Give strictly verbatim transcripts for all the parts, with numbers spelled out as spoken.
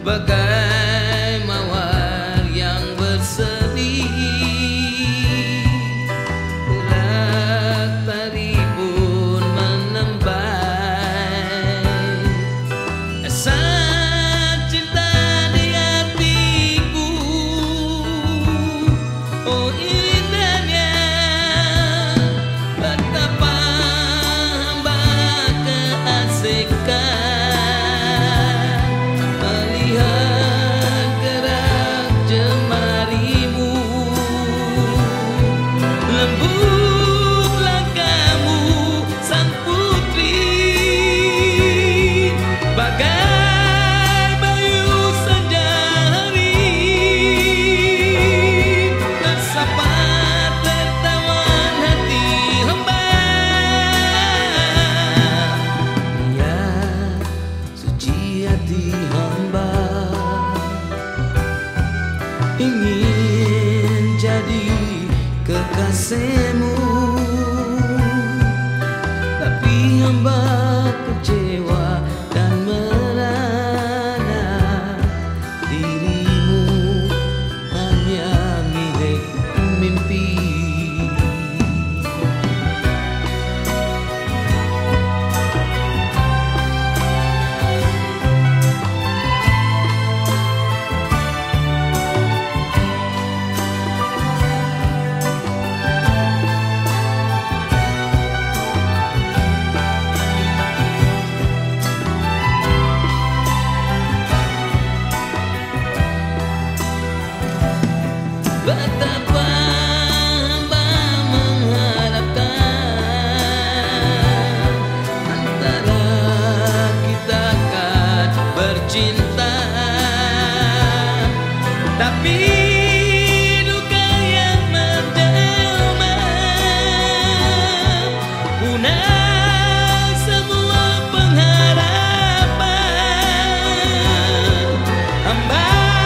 bagai mawar yang berseri. Gelak tari pun menembai asa cinta di hatiku. Oh indahnya betapa hamba keasikan melihat gerak jemarimu. Lembutlah kamu sang putri, bagai bayu senja hari, bersama tertawan hati hamba. Ya suci hati hamba ingin jadi kekasihmu, tapi hamba kecewa dan merana dirimu hanya milik mimpi. Betapa hamba mengharapkan antara kita akan bercinta, tapi duka yang menjelma punah semua pengharapan. Hamba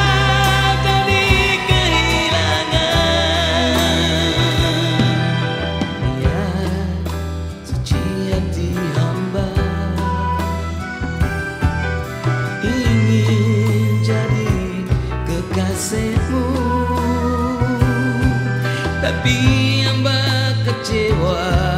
ingin jadi kekasihmu, tapi hamba kecewa